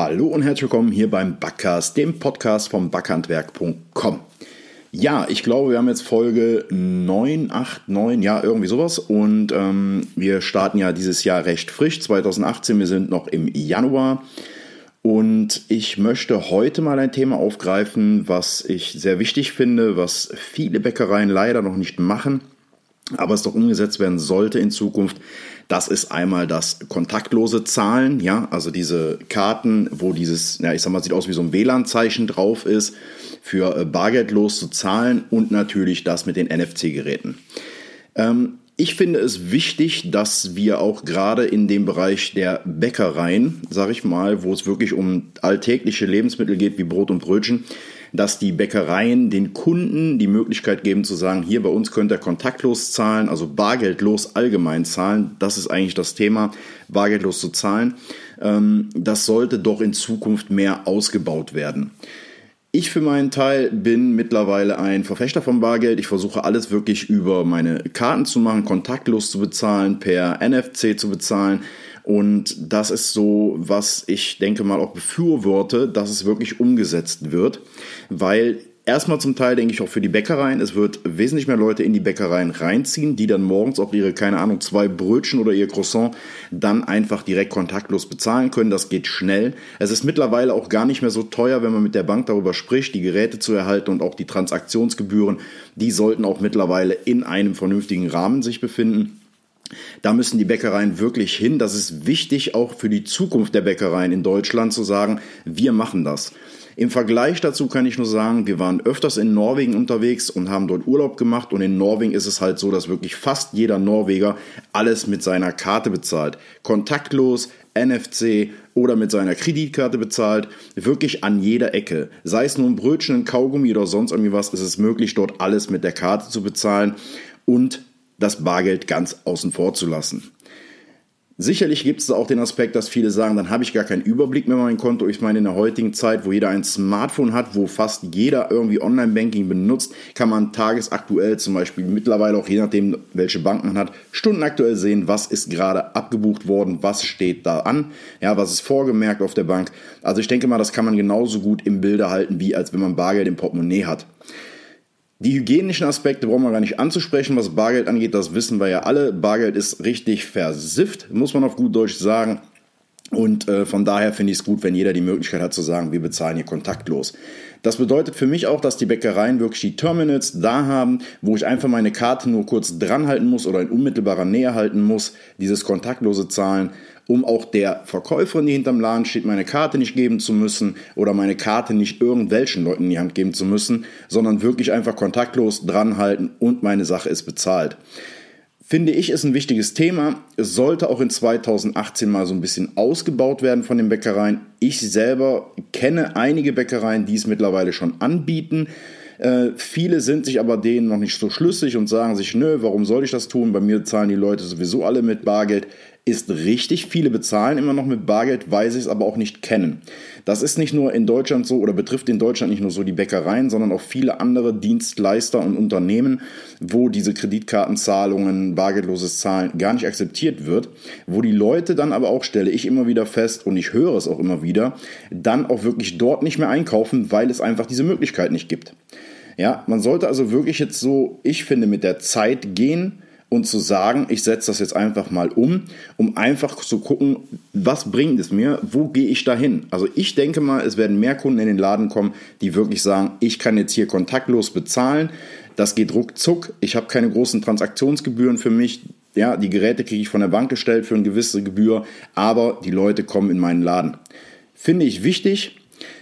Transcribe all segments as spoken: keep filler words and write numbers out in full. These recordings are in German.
Hallo und herzlich willkommen hier beim Backcast, dem Podcast vom backhandwerk punkt com. Ja, ich glaube, wir haben jetzt Folge neun, acht, neun, ja, irgendwie sowas. Und ähm, wir starten ja dieses Jahr recht frisch, zwanzig achtzehn, wir sind noch im Januar. Und ich möchte heute mal ein Thema aufgreifen, was ich sehr wichtig finde, was viele Bäckereien leider noch nicht machen, aber es doch umgesetzt werden sollte in Zukunft. Das ist einmal das kontaktlose Zahlen, ja, also diese Karten, wo dieses, ja, ich sag mal, sieht aus wie so ein W L A N-Zeichen drauf ist, für bargeldlos zu zahlen und natürlich das mit den N F C-Geräten. Ähm, ich finde es wichtig, dass wir auch gerade in dem Bereich der Bäckereien, sage ich mal, wo es wirklich um alltägliche Lebensmittel geht, wie Brot und Brötchen, dass die Bäckereien den Kunden die Möglichkeit geben zu sagen, hier bei uns könnt ihr kontaktlos zahlen, also bargeldlos allgemein zahlen. Das ist eigentlich das Thema, bargeldlos zu zahlen. Das sollte doch in Zukunft mehr ausgebaut werden. Ich für meinen Teil bin mittlerweile ein Verfechter von Bargeld. Ich versuche alles wirklich über meine Karten zu machen, kontaktlos zu bezahlen, per N F C zu bezahlen. Und das ist so, was ich denke mal auch befürworte, dass es wirklich umgesetzt wird, weil erstmal zum Teil denke ich auch für die Bäckereien, es wird wesentlich mehr Leute in die Bäckereien reinziehen, die dann morgens auch ihre, keine Ahnung, zwei Brötchen oder ihr Croissant dann einfach direkt kontaktlos bezahlen können. Das geht schnell. Es ist mittlerweile auch gar nicht mehr so teuer, wenn man mit der Bank darüber spricht, die Geräte zu erhalten, und auch die Transaktionsgebühren, die sollten auch mittlerweile in einem vernünftigen Rahmen sich befinden. Da müssen die Bäckereien wirklich hin. Das ist wichtig auch für die Zukunft der Bäckereien in Deutschland zu sagen, wir machen das. Im Vergleich dazu kann ich nur sagen, wir waren öfters in Norwegen unterwegs und haben dort Urlaub gemacht, und in Norwegen ist es halt so, dass wirklich fast jeder Norweger alles mit seiner Karte bezahlt. Kontaktlos, N F C oder mit seiner Kreditkarte bezahlt, wirklich an jeder Ecke. Sei es nur ein Brötchen, ein Kaugummi oder sonst irgendwie was, ist es möglich, dort alles mit der Karte zu bezahlen und das Bargeld ganz außen vor zu lassen. Sicherlich gibt es auch den Aspekt, dass viele sagen, dann habe ich gar keinen Überblick mehr über mein Konto. Ich meine, in der heutigen Zeit, wo jeder ein Smartphone hat, wo fast jeder irgendwie Online-Banking benutzt, kann man tagesaktuell zum Beispiel mittlerweile auch, je nachdem, welche Bank man hat, stundenaktuell sehen, was ist gerade abgebucht worden, was steht da an, ja, was ist vorgemerkt auf der Bank. Also ich denke mal, das kann man genauso gut im Bilde halten, wie als wenn man Bargeld im Portemonnaie hat. Die hygienischen Aspekte brauchen wir gar nicht anzusprechen, was Bargeld angeht, das wissen wir ja alle. Bargeld ist richtig versifft, muss man auf gut Deutsch sagen. Und äh, von daher finde ich es gut, wenn jeder die Möglichkeit hat zu sagen, wir bezahlen hier kontaktlos. Das bedeutet für mich auch, dass die Bäckereien wirklich die Terminals da haben, wo ich einfach meine Karte nur kurz dran halten muss oder in unmittelbarer Nähe halten muss, dieses kontaktlose Zahlen, um auch der Verkäuferin, die hinterm Laden steht, meine Karte nicht geben zu müssen oder meine Karte nicht irgendwelchen Leuten in die Hand geben zu müssen, sondern wirklich einfach kontaktlos dran halten und meine Sache ist bezahlt. Finde ich, ist ein wichtiges Thema. Es sollte auch in zwanzig achtzehn mal so ein bisschen ausgebaut werden von den Bäckereien. Ich selber kenne einige Bäckereien, die es mittlerweile schon anbieten. Äh, viele sind sich aber denen noch nicht so schlüssig und sagen sich, nö, warum soll ich das tun? Bei mir zahlen die Leute sowieso alle mit Bargeld. Ist richtig, viele bezahlen immer noch mit Bargeld, weil sie es aber auch nicht kennen. Das ist nicht nur in Deutschland so oder betrifft in Deutschland nicht nur so die Bäckereien, sondern auch viele andere Dienstleister und Unternehmen, wo diese Kreditkartenzahlungen, bargeldloses Zahlen gar nicht akzeptiert wird, wo die Leute dann aber auch, stelle ich immer wieder fest und ich höre es auch immer wieder, dann auch wirklich dort nicht mehr einkaufen, weil es einfach diese Möglichkeit nicht gibt. Ja, man sollte also wirklich jetzt so, ich finde, mit der Zeit gehen und zu sagen, ich setze das jetzt einfach mal um, um einfach zu gucken, was bringt es mir, wo gehe ich da hin? Also ich denke mal, es werden mehr Kunden in den Laden kommen, die wirklich sagen, ich kann jetzt hier kontaktlos bezahlen, das geht ruckzuck, ich habe keine großen Transaktionsgebühren für mich, ja, die Geräte kriege ich von der Bank gestellt für eine gewisse Gebühr, aber die Leute kommen in meinen Laden. Finde ich wichtig.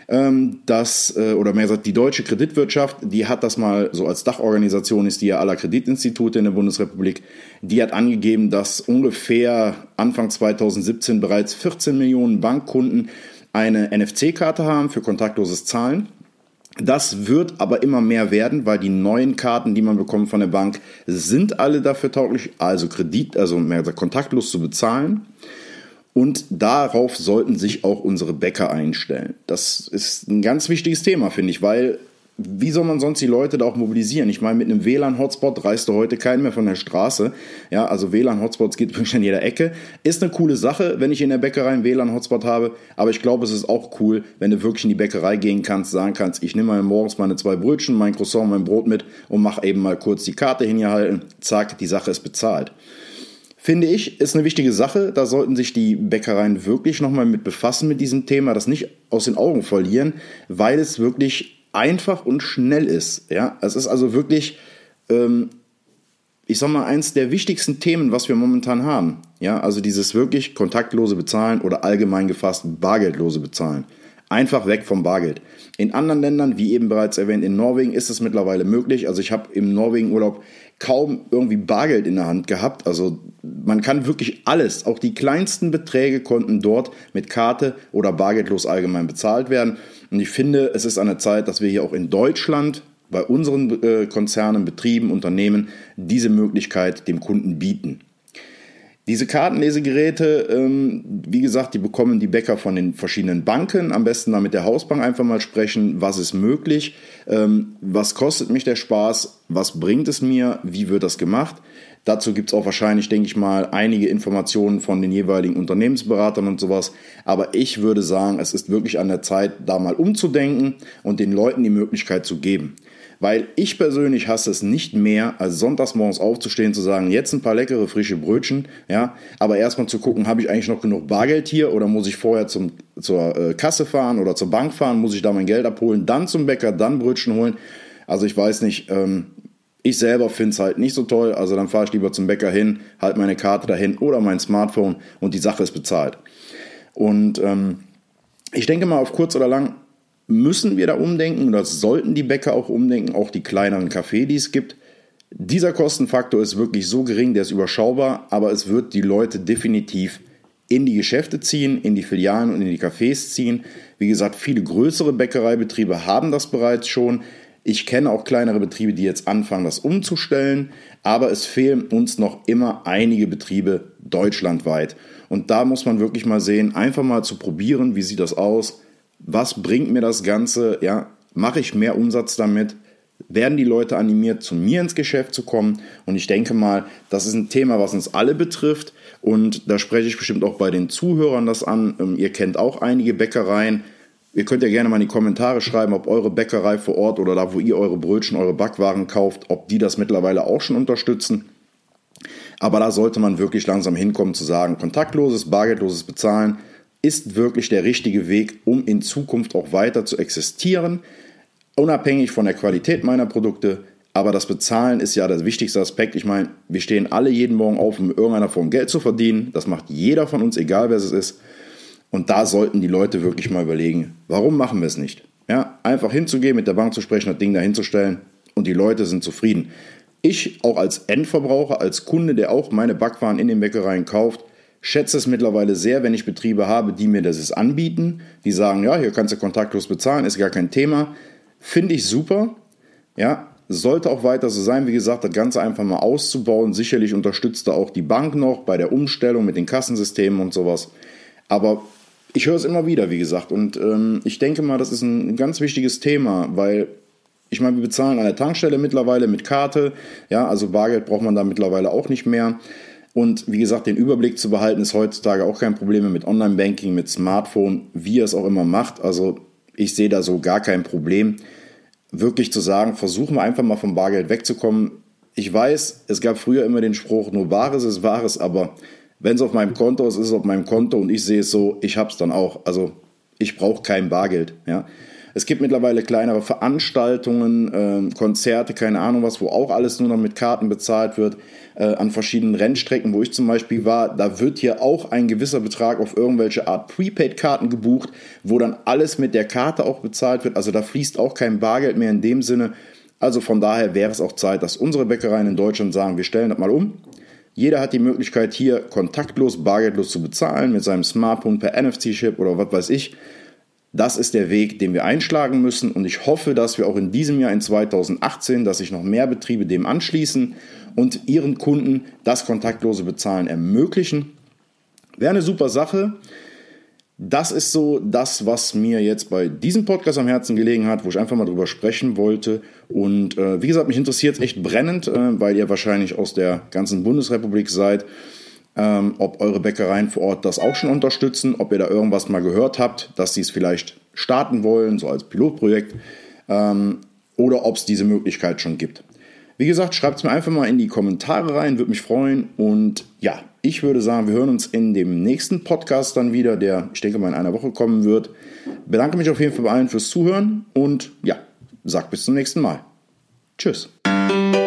dass, oder mehr gesagt, die deutsche Kreditwirtschaft, die hat das mal so als Dachorganisation, ist die ja aller Kreditinstitute in der Bundesrepublik, die hat angegeben, dass ungefähr Anfang zwanzig siebzehn bereits vierzehn Millionen Bankkunden eine N F C-Karte haben für kontaktloses Zahlen. Das wird aber immer mehr werden, weil die neuen Karten, die man bekommt von der Bank, sind alle dafür tauglich, also Kredit, also mehr gesagt, kontaktlos zu bezahlen. Und darauf sollten sich auch unsere Bäcker einstellen. Das ist ein ganz wichtiges Thema, finde ich, weil wie soll man sonst die Leute da auch mobilisieren? Ich meine, mit einem W L A N-Hotspot reißt du heute keinen mehr von der Straße. Ja, also W L A N-Hotspots gibt es wirklich an jeder Ecke. Ist eine coole Sache, wenn ich in der Bäckerei einen W L A N-Hotspot habe. Aber ich glaube, es ist auch cool, wenn du wirklich in die Bäckerei gehen kannst, sagen kannst, ich nehme mal morgens meine zwei Brötchen, mein Croissant, mein Brot mit und mache eben mal kurz die Karte hingehalten. Zack, die Sache ist bezahlt. Finde ich, ist eine wichtige Sache. Da sollten sich die Bäckereien wirklich nochmal mit befassen mit diesem Thema, das nicht aus den Augen verlieren, weil es wirklich einfach und schnell ist. Ja, es ist also wirklich, ähm, ich sag mal, eins der wichtigsten Themen, was wir momentan haben. Ja, also dieses wirklich kontaktlose Bezahlen oder allgemein gefasst bargeldlose Bezahlen. Einfach weg vom Bargeld. In anderen Ländern, wie eben bereits erwähnt, in Norwegen ist es mittlerweile möglich. Also ich habe im Norwegen-Urlaub kaum irgendwie Bargeld in der Hand gehabt. Also man kann wirklich alles, auch die kleinsten Beträge konnten dort mit Karte oder bargeldlos allgemein bezahlt werden. Und ich finde, es ist an der Zeit, dass wir hier auch in Deutschland bei unseren äh, Konzernen, Betrieben, Unternehmen diese Möglichkeit dem Kunden bieten. Diese Kartenlesegeräte, ähm, wie gesagt, die bekommen die Bäcker von den verschiedenen Banken. Am besten da mit der Hausbank einfach mal sprechen, was ist möglich, ähm, was kostet mich der Spaß, was bringt es mir, wie wird das gemacht. Dazu gibt es auch wahrscheinlich, denke ich mal, einige Informationen von den jeweiligen Unternehmensberatern und sowas. Aber ich würde sagen, es ist wirklich an der Zeit, da mal umzudenken und den Leuten die Möglichkeit zu geben. Weil ich persönlich hasse es nicht mehr, als sonntags morgens aufzustehen, zu sagen, jetzt ein paar leckere, frische Brötchen, ja, aber erstmal zu gucken, habe ich eigentlich noch genug Bargeld hier oder muss ich vorher zum, zur äh, Kasse fahren oder zur Bank fahren, muss ich da mein Geld abholen, dann zum Bäcker, dann Brötchen holen. Also ich weiß nicht, ähm, ich selber finde es halt nicht so toll, also dann fahre ich lieber zum Bäcker hin, halte meine Karte dahin oder mein Smartphone und die Sache ist bezahlt. Und ähm, ich denke mal, auf kurz oder lang müssen wir da umdenken oder sollten die Bäcker auch umdenken, auch die kleineren Cafés, die es gibt. Dieser Kostenfaktor ist wirklich so gering, der ist überschaubar, aber es wird die Leute definitiv in die Geschäfte ziehen, in die Filialen und in die Cafés ziehen. Wie gesagt, viele größere Bäckereibetriebe haben das bereits schon. Ich kenne auch kleinere Betriebe, die jetzt anfangen, das umzustellen, aber es fehlen uns noch immer einige Betriebe deutschlandweit. Und da muss man wirklich mal sehen, einfach mal zu probieren, wie sieht das aus. Was bringt mir das Ganze? Ja, mache ich mehr Umsatz damit? Werden die Leute animiert, zu mir ins Geschäft zu kommen? Und ich denke mal, das ist ein Thema, was uns alle betrifft. Und da spreche ich bestimmt auch bei den Zuhörern das an. Ihr kennt auch einige Bäckereien. Ihr könnt ja gerne mal in die Kommentare schreiben, ob eure Bäckerei vor Ort oder da, wo ihr eure Brötchen, eure Backwaren kauft, ob die das mittlerweile auch schon unterstützen. Aber da sollte man wirklich langsam hinkommen zu sagen, kontaktloses, bargeldloses Bezahlen ist wirklich der richtige Weg, um in Zukunft auch weiter zu existieren, unabhängig von der Qualität meiner Produkte. Aber das Bezahlen ist ja der wichtigste Aspekt. Ich meine, wir stehen alle jeden Morgen auf, um in irgendeiner Form Geld zu verdienen. Das macht jeder von uns, egal wer es ist. Und da sollten die Leute wirklich mal überlegen, warum machen wir es nicht? Ja, einfach hinzugehen, mit der Bank zu sprechen, das Ding da hinzustellen und die Leute sind zufrieden. Ich, auch als Endverbraucher, als Kunde, der auch meine Backwaren in den Bäckereien kauft, schätze es mittlerweile sehr, wenn ich Betriebe habe, die mir das anbieten, die sagen, ja, hier kannst du kontaktlos bezahlen, ist gar kein Thema. Finde ich super, ja, sollte auch weiter so sein. Wie gesagt, das Ganze einfach mal auszubauen. Sicherlich unterstützt da auch die Bank noch bei der Umstellung mit den Kassensystemen und sowas. Aber ich höre es immer wieder, wie gesagt. Und ähm, ich denke mal, das ist ein ganz wichtiges Thema, weil ich meine, wir bezahlen an der Tankstelle mittlerweile mit Karte. Ja, also Bargeld braucht man da mittlerweile auch nicht mehr. Und wie gesagt, den Überblick zu behalten ist heutzutage auch kein Problem mehr mit Online-Banking, mit Smartphone, wie ihr es auch immer macht. Also ich sehe da so gar kein Problem. Wirklich zu sagen, versuchen wir einfach mal vom Bargeld wegzukommen. Ich weiß, es gab früher immer den Spruch, nur Bares ist Wahres, aber wenn es auf meinem Konto ist, ist es auf meinem Konto und ich sehe es so, ich habe es dann auch. Also ich brauche kein Bargeld, ja. Es gibt mittlerweile kleinere Veranstaltungen, äh, Konzerte, keine Ahnung was, wo auch alles nur noch mit Karten bezahlt wird. Äh, an verschiedenen Rennstrecken, wo ich zum Beispiel war, da wird hier auch ein gewisser Betrag auf irgendwelche Art Prepaid-Karten gebucht, wo dann alles mit der Karte auch bezahlt wird. Also da fließt auch kein Bargeld mehr in dem Sinne. Also von daher wäre es auch Zeit, dass unsere Bäckereien in Deutschland sagen, wir stellen das mal um. Jeder hat die Möglichkeit, hier kontaktlos, bargeldlos zu bezahlen mit seinem Smartphone per N F C-Chip oder was weiß ich. Das ist der Weg, den wir einschlagen müssen und ich hoffe, dass wir auch in diesem Jahr, in zweitausendachtzehn, dass sich noch mehr Betriebe dem anschließen und ihren Kunden das kontaktlose Bezahlen ermöglichen. Wäre eine super Sache. das ist so das, was mir jetzt bei diesem Podcast am Herzen gelegen hat, wo ich einfach mal drüber sprechen wollte. Und äh, wie gesagt, mich interessiert es echt brennend, äh, weil ihr wahrscheinlich aus der ganzen Bundesrepublik seid, ähm, ob eure Bäckereien vor Ort das auch schon unterstützen, ob ihr da irgendwas mal gehört habt, dass sie es vielleicht starten wollen, so als Pilotprojekt, ähm, oder ob es diese Möglichkeit schon gibt. Wie gesagt, schreibt es mir einfach mal in die Kommentare rein, würde mich freuen. Und ja, ich würde sagen, wir hören uns in dem nächsten Podcast dann wieder, der, ich denke mal, in einer Woche kommen wird. Bedanke mich auf jeden Fall bei allen fürs Zuhören und ja, sag bis zum nächsten Mal. Tschüss.